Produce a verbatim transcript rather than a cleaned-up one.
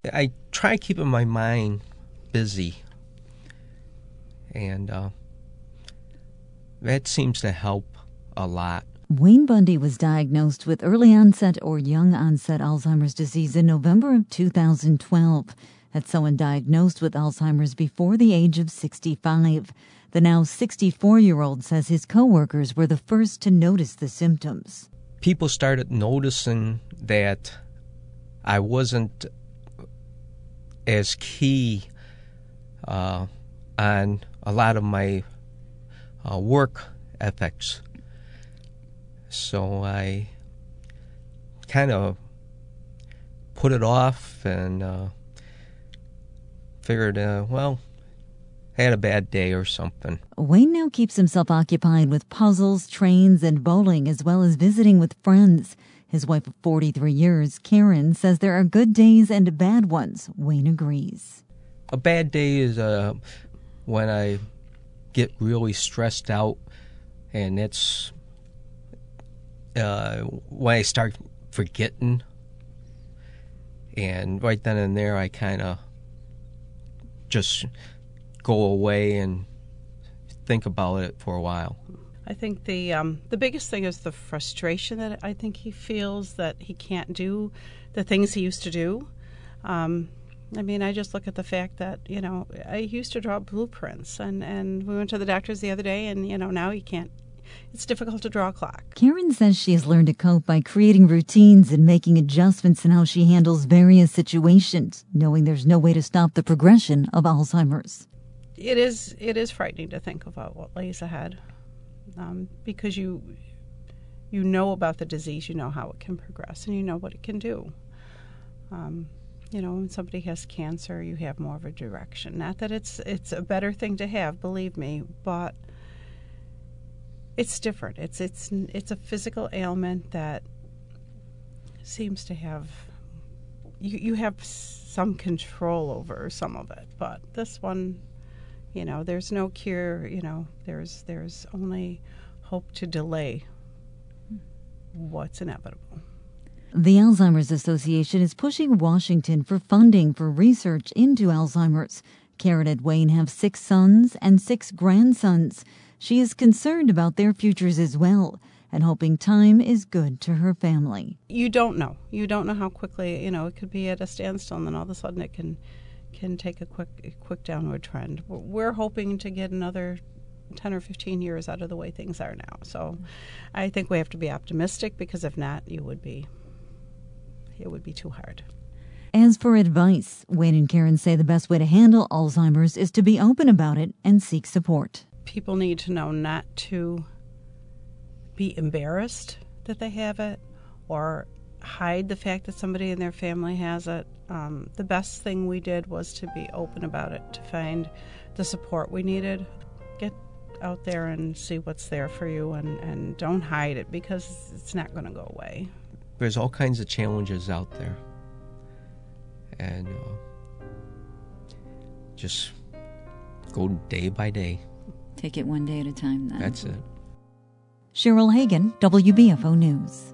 I try keeping my mind busy, and uh, that seems to help a lot. Wayne Bundy was diagnosed with early onset or young onset Alzheimer's disease in November of two thousand twelve. That's someone diagnosed with Alzheimer's before the age of sixty-five. The now sixty-four-year-old says his coworkers were the first to notice the symptoms. People started noticing that I wasn't as key uh, on a lot of my uh, work ethics. So I kind of put it off and uh, figured, uh, well, I had a bad day or something. Wayne now keeps himself occupied with puzzles, trains, and bowling, as well as visiting with friends. His wife of forty-three years, Karen, says there are good days and bad ones. Wayne agrees. A bad day is uh, when I get really stressed out, and it's uh, when I start forgetting. And right then and there, I kind of just go away and think about it for a while. I think the um, the biggest thing is the frustration that I think he feels that he can't do the things he used to do. Um, I mean, I just look at the fact that, you know, I used to draw blueprints, and, and we went to the doctors the other day, and, you know, now he can't. It's difficult to draw a clock. Karen says she has learned to cope by creating routines and making adjustments in how she handles various situations, knowing there's no way to stop the progression of Alzheimer's. It is it is frightening to think about what lays ahead, um, because you you know about the disease, you know how it can progress, and you know what it can do. Um, you know, when somebody has cancer, you have more of a direction. Not that it's it's a better thing to have, believe me, but it's different. It's it's it's a physical ailment that seems to have you you have some control over some of it, but this one, you know, there's no cure. You know, there's there's only hope to delay what's inevitable. The Alzheimer's Association is pushing Washington for funding for research into Alzheimer's. Karen and Wayne have six sons and six grandsons. She is concerned about their futures as well, and hoping time is good to her family. You don't know. You don't know how quickly, you know, it could be at a standstill, and then all of a sudden it can can take a quick a quick downward trend. We're hoping to get another ten or fifteen years out of the way things are now. So I think we have to be optimistic, because if not, you would be it would be too hard. As for advice, Wayne and Karen say the best way to handle Alzheimer's is to be open about it and seek support. People need to know not to be embarrassed that they have it or hide the fact that somebody in their family has it. Um, the best thing we did was to be open about it, to find the support we needed. Get out there and see what's there for you, and, and don't hide it, because it's not going to go away. There's all kinds of challenges out there, and uh, just go day by day. Take it one day at a time, then. That's it. Cheryl Hagan, W B F O News.